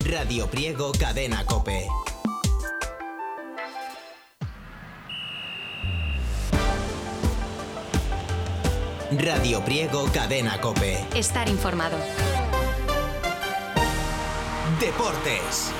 Radio Priego Cadena COPE. Radio Priego Cadena COPE. Estar informado. Deportes.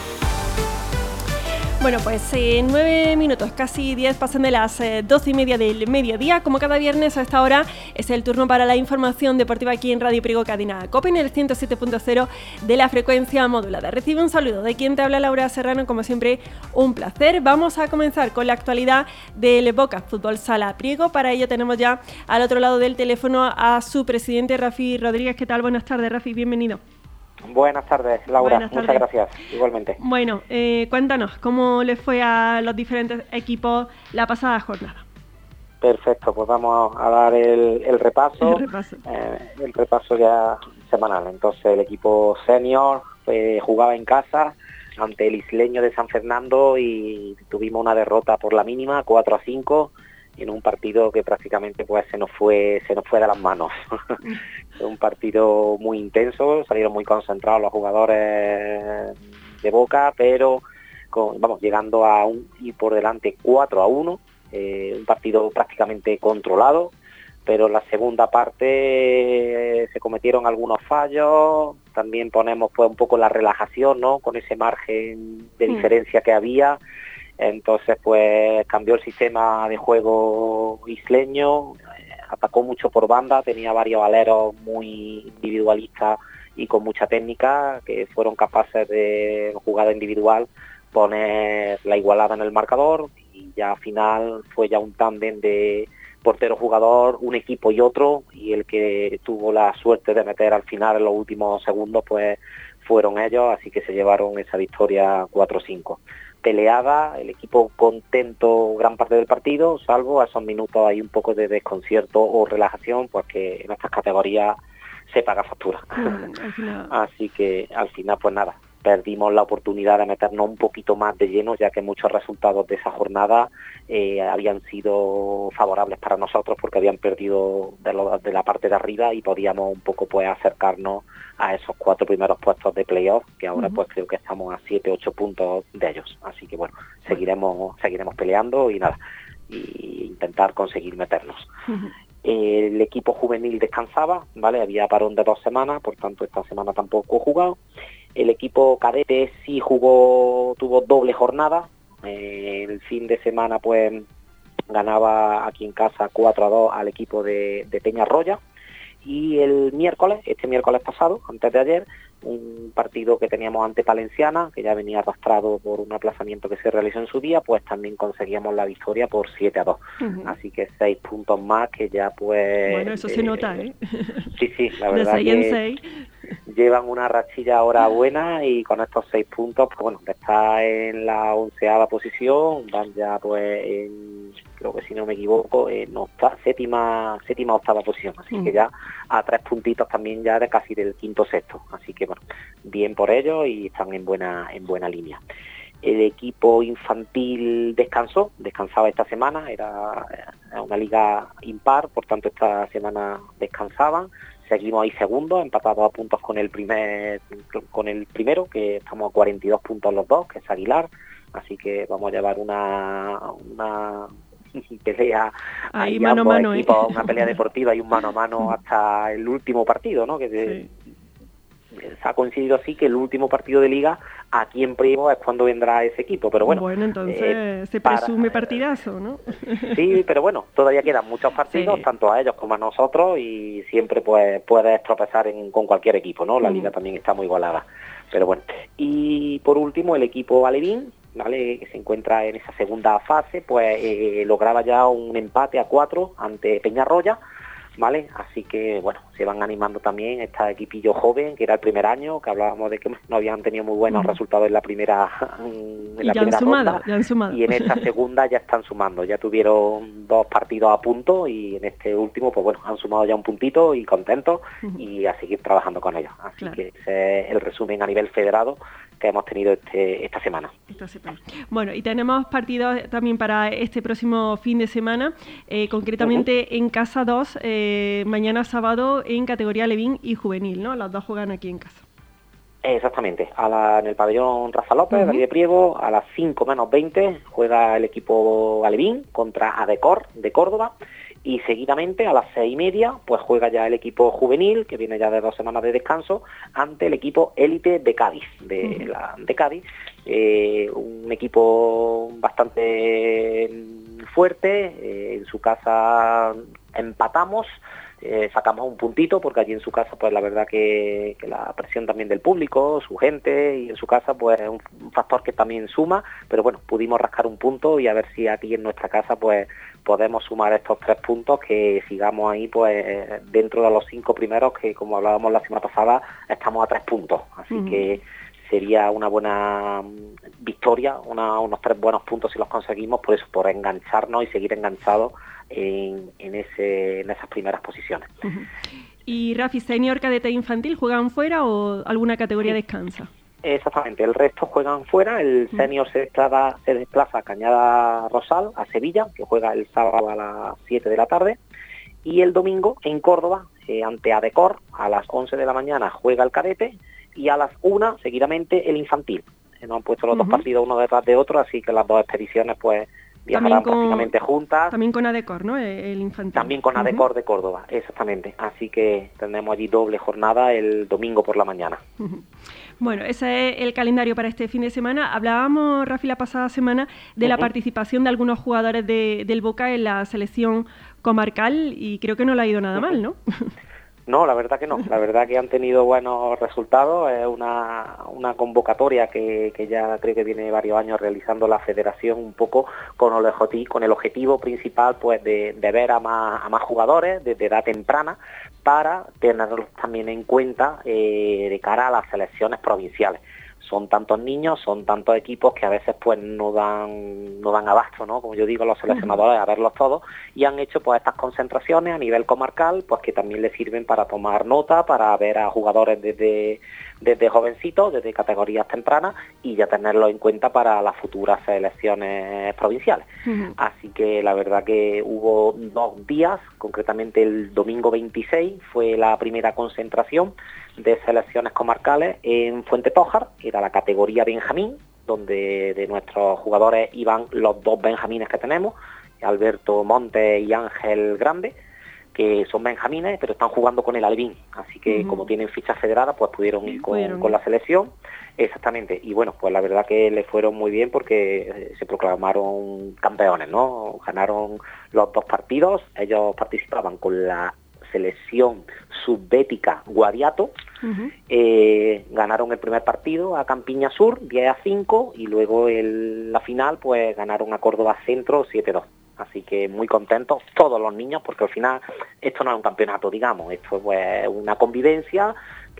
Bueno, pues 9 minutos, casi 10 pasan de las 12:30 del mediodía. Como cada viernes a esta hora es el turno para la información deportiva aquí en Radio Priego Cadena COPE en el 107.0 de la frecuencia modulada. Recibe un saludo de quien te habla, Laura Serrano, como siempre un placer. Vamos a comenzar con la actualidad del Boca Fútbol Sala Priego. Para ello tenemos ya al otro lado del teléfono a su presidente, Rafi Rodríguez. ¿Qué tal? Buenas tardes, Rafi, bienvenido. Buenas tardes, Laura. Buenas tardes. Muchas gracias, igualmente. Bueno, cuéntanos, ¿cómo les fue a los diferentes equipos la pasada jornada? Perfecto, pues vamos a dar el repaso. El repaso ya semanal. Entonces, el equipo senior jugaba en casa ante el Isleño de San Fernando y tuvimos una derrota por la mínima, 4-5, en un partido que prácticamente pues se nos fue de las manos. Fue un partido muy intenso, salieron muy concentrados los jugadores de Boca, pero llegando a ir por delante 4-1, un partido prácticamente controlado, pero en la segunda parte se cometieron algunos fallos, también ponemos pues un poco la relajación, ¿no?, con ese margen de diferencia que había. Entonces pues cambió el sistema de juego isleño, atacó mucho por banda, tenía varios aleros muy individualistas y con mucha técnica que fueron capaces de jugada individual poner la igualada en el marcador, y ya al final fue ya un tándem de portero-jugador, un equipo y otro, y el que tuvo la suerte de meter al final en los últimos segundos pues fueron ellos, así que se llevaron esa victoria 4-5. Peleada, el equipo contento gran parte del partido, salvo a esos minutos hay un poco de desconcierto o relajación, porque en estas categorías se paga factura. Así que al final pues nada, perdimos la oportunidad de meternos un poquito más de lleno, ya que muchos resultados de esa jornada habían sido favorables para nosotros, porque habían perdido de la parte de arriba y podíamos un poco pues acercarnos a esos 4 primeros puestos de playoff, que ahora pues creo que estamos a 7-8 puntos de ellos. Así que bueno, seguiremos peleando y nada, y intentar conseguir meternos. El equipo juvenil descansaba, ¿vale? Había parón de 2 semanas, por tanto esta semana tampoco he jugado. El equipo cadete sí tuvo doble jornada. El fin de semana pues ganaba aquí en casa 4-2 al equipo de Peñarroya. Y este miércoles pasado, antes de ayer, un partido que teníamos ante Palenciana, que ya venía arrastrado por un aplazamiento que se realizó en su día, pues también conseguíamos la victoria por 7-2. Así que 6 puntos más, que ya pues... Bueno, eso se nota, ¿eh? Sí, la verdad de 6 en 6. Llevan una rachilla ahora buena, y con estos 6 puntos, pues bueno, está en la 11ª posición, van ya pues creo que si no me equivoco, en séptima, 8ª posición, así que ya a 3 puntitos también ya de casi del 5º, 6º, así que bueno, bien por ellos y están en buena línea. El equipo infantil descansaba esta semana, era una liga impar, por tanto esta semana descansaban. Seguimos ahí segundos, empatados a puntos con el primero, que estamos a 42 puntos los dos, que es Aguilar, así que vamos a llevar una pelea ahí mano a mano, una pelea deportiva y un mano a mano hasta el último partido, ¿no? Se ha coincidido así que el último partido de liga aquí en Priego es cuando vendrá ese equipo, pero bueno. Bueno, entonces se presume partidazo, ¿no? Sí, pero bueno, todavía quedan muchos partidos, tanto a ellos como a nosotros, y siempre pues puedes tropezar con cualquier equipo, ¿no? La liga también está muy igualada, pero bueno. Y por último, el equipo alevín, ¿vale?, que se encuentra en esa segunda fase, pues lograba ya un empate a 4 ante Peñarroya, ¿vale? Así que bueno, se van animando también este equipillo joven, que era el primer año, que hablábamos de que no habían tenido muy buenos resultados en la primera ronda, y en esta segunda ya están sumando, ya tuvieron 2 partidos a punto, y en este último pues bueno, han sumado ya un puntito y contentos, y a seguir trabajando con ellos. Así que ese es el resumen a nivel federado que hemos tenido esta semana. Bueno, y tenemos partidos también para este próximo fin de semana, concretamente en Casa 2, mañana sábado en categoría Alevín y Juvenil, ¿no? Los dos juegan aquí en casa. Exactamente, en el pabellón Rafa López, de Priego, a las 5 menos 20 juega el equipo alevín contra Adecor de Córdoba, y seguidamente a las 6:30 pues juega ya el equipo juvenil, que viene ya de 2 semanas de descanso, ante el equipo élite de Cádiz, de Cádiz, un equipo bastante fuerte. En su casa empatamos, sacamos un puntito, porque allí en su casa pues la verdad que la presión también del público, su gente, y en su casa pues es un factor que también suma, pero bueno, pudimos rascar un punto, y a ver si aquí en nuestra casa pues podemos sumar estos 3 puntos, que sigamos ahí pues dentro de los 5 primeros, que como hablábamos la semana pasada estamos a 3 puntos, así que sería una buena victoria, unos 3 buenos puntos si los conseguimos, por eso, por engancharnos y seguir enganchados en esas primeras posiciones. ¿Y Rafi, senior, cadete e infantil juegan fuera o alguna categoría descansa? Exactamente, el resto juegan fuera. El senior se desplaza a Cañada Rosal, a Sevilla, que juega el sábado a las 7 de la tarde, y el domingo en Córdoba, ante Adecor, a las 11 de la mañana juega el cadete, y a las 1 seguidamente el infantil. Nos han puesto los 2 partidos uno detrás de otro, así que las 2 expediciones pues viajarán prácticamente juntas. También con Adecor, ¿no? El infantil. También con Adecor de Córdoba, exactamente. Así que tendremos allí doble jornada el domingo por la mañana. Bueno, ese es el calendario para este fin de semana. Hablábamos, Rafi, la pasada semana de la participación de algunos jugadores del Boca en la selección comarcal, y creo que no le ha ido nada mal, ¿no? No, la verdad que no. La verdad que han tenido buenos resultados. Es una convocatoria que ya creo que viene varios años realizando la federación, un poco con el objetivo principal pues de ver a más jugadores desde edad temprana, para tenerlos también en cuenta de cara a las selecciones provinciales. Son tantos niños, son tantos equipos que a veces pues no dan abasto, ¿no? Como yo digo, los seleccionadores a verlos todos, y han hecho pues estas concentraciones a nivel comarcal, pues que también les sirven para tomar nota, para ver a jugadores desde jovencitos, desde categorías tempranas, y ya tenerlos en cuenta para las futuras selecciones provinciales. Así que la verdad que hubo 2 días, concretamente el domingo 26 fue la primera concentración de selecciones comarcales en Fuente Tójar, que era la categoría Benjamín, donde de nuestros jugadores iban los 2 benjamines que tenemos, Alberto Montes y Ángel Grande, que son benjamines, pero están jugando con el alevín, así que como tienen fichas federadas, pues pudieron ir con la selección. Exactamente, y bueno, pues la verdad que le fueron muy bien, porque se proclamaron campeones, ¿no? Ganaron los 2 partidos, ellos participaban con la selección subbética Guadiato, ganaron el primer partido a Campiña Sur 10-5, y luego la final pues ganaron a Córdoba Centro 7-2. Así que muy contentos todos los niños, porque al final esto no es un campeonato, digamos, esto es pues una convivencia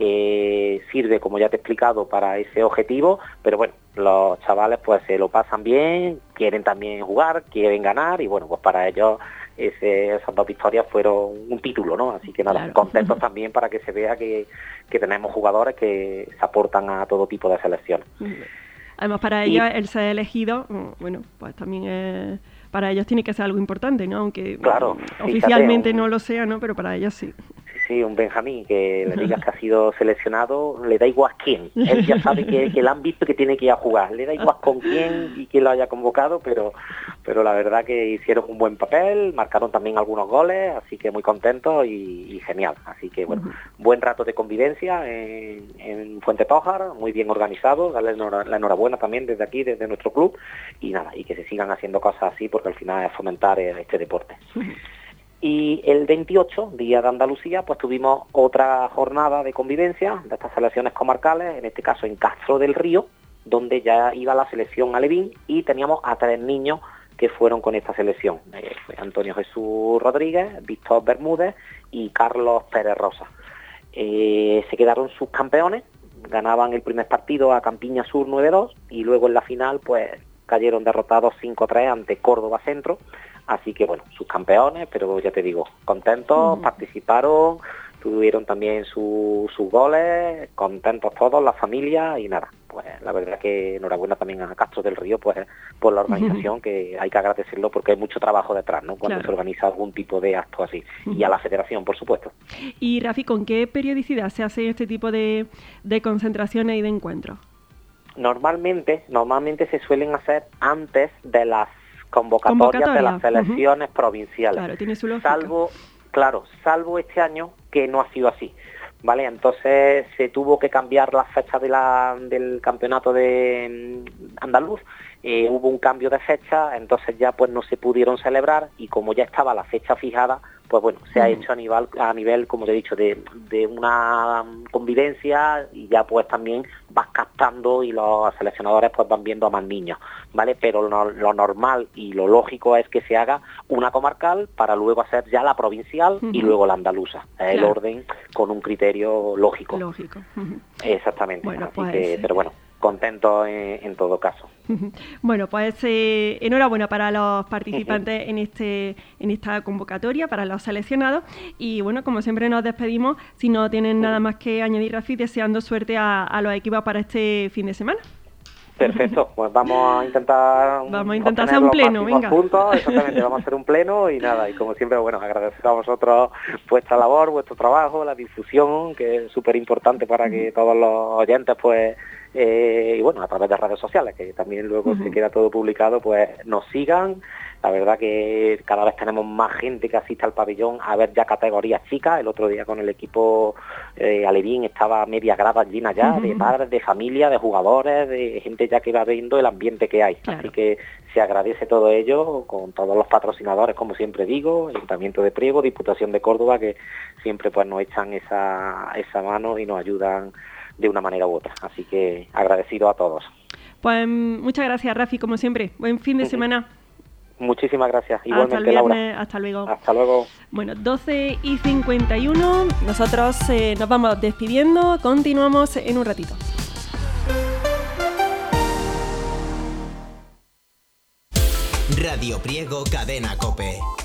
que sirve, como ya te he explicado, para ese objetivo, pero bueno, los chavales pues se lo pasan bien, quieren también jugar, quieren ganar, y bueno, pues para ellos esas 2 victorias fueron un título, ¿no? Así que nada, contentos también, para que se vea que tenemos jugadores que se aportan a todo tipo de selecciones. Además, para ellos el ser elegido, bueno, pues también para ellos tiene que ser algo importante, ¿no? Aunque claro, oficialmente no lo sea, ¿no? Pero para ellos sí. Sí, un benjamín que le digas que ha sido seleccionado, le da igual quién. Él ya sabe que le han visto que tiene que ir a jugar. Le da igual con quién y quién lo haya convocado, pero la verdad que hicieron un buen papel, marcaron también algunos goles, así que muy contentos y genial. Así que bueno, buen rato de convivencia en Fuente Tójar, muy bien organizado. Darle la enhorabuena también desde aquí, desde nuestro club, y nada, y que se sigan haciendo cosas así, porque al final es fomentar este deporte. Y el 28, Día de Andalucía, pues tuvimos otra jornada de convivencia de estas selecciones comarcales, en este caso en Castro del Río, donde ya iba la selección alevín, y teníamos a 3 niños que fueron con esta selección. Fue Antonio Jesús Rodríguez, Víctor Bermúdez y Carlos Pérez Rosa. Se quedaron subcampeones, ganaban el primer partido a Campiña Sur 9-2, y luego en la final pues cayeron derrotados 5-3 ante Córdoba Centro. Así que bueno, sus campeones, pero ya te digo, contentos, participaron, tuvieron también sus goles, contentos todos, la familia, y nada, pues la verdad que enhorabuena también a Castro del Río pues por la organización, que hay que agradecerlo porque hay mucho trabajo detrás, ¿no? Cuando se organiza algún tipo de acto así, y a la federación, por supuesto. Y Rafi, ¿con qué periodicidad se hace este tipo de concentraciones y de encuentros? Normalmente se suelen hacer antes de las convocatorias de las selecciones provinciales. Claro, tiene su lógica. Salvo este año, que no ha sido así, ¿vale? Entonces se tuvo que cambiar la fecha del campeonato de andaluz, hubo un cambio de fecha, entonces ya pues no se pudieron celebrar, y como ya estaba la fecha fijada, pues bueno, se ha hecho a nivel, como te he dicho, de una convivencia, y ya pues también vas captando y los seleccionadores pues van viendo a más niños, ¿vale? Pero lo normal y lo lógico es que se haga una comarcal para luego hacer ya la provincial y luego la andaluza. Es el orden con un criterio lógico. Exactamente. Bueno, así pues, que, pero bueno, contento en todo caso. Bueno, pues enhorabuena para los participantes en esta convocatoria, para los seleccionados, y bueno, como siempre nos despedimos, si no tienen nada más que añadir, Rafi, deseando suerte a los equipos para este fin de semana. Perfecto, pues vamos a intentar hacer un pleno, venga. Puntos, exactamente, vamos a hacer un pleno y nada, y como siempre, bueno, agradecer a vosotros vuestra labor, vuestro trabajo, la difusión, que es súper importante para que todos los oyentes, pues, y bueno, a través de redes sociales, que también luego se queda todo publicado, pues nos sigan. La verdad que cada vez tenemos más gente que asiste al pabellón a ver ya categorías chicas. El otro día con el equipo alevín estaba media grada llena ya de padres, de familia, de jugadores, de gente ya que va viendo el ambiente que hay. Claro. Así que se agradece todo ello con todos los patrocinadores, como siempre digo, Ayuntamiento de Priego, Diputación de Córdoba, que siempre pues nos echan esa mano y nos ayudan de una manera u otra. Así que agradecido a todos. Pues muchas gracias, Rafi, como siempre. Buen fin de semana. Muchísimas gracias. Igualmente, hasta el viernes, Laura. Hasta luego. Hasta luego. Bueno, 12:51. Nosotros nos vamos despidiendo. Continuamos en un ratito. Radio Priego, Cadena COPE.